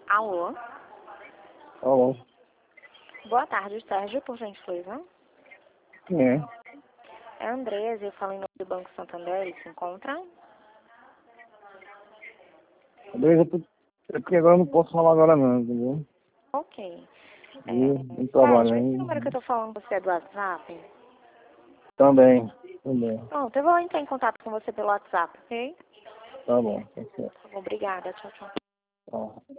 Alô? Alô, Boa tarde, Sérgio, por gentileza. quem é? É a Andresa, eu falo em nome do Banco Santander, ele se encontra? Beleza, é porque agora eu não posso falar agora não, entendeu? Ok. Eu trabalho Sérgio, esse aí. número que eu tô falando, você é do WhatsApp? Também. Pronto, eu vou entrar em contato com você pelo WhatsApp, ok? Tá bom, tá certo. Obrigada, tchau, tchau. Tá.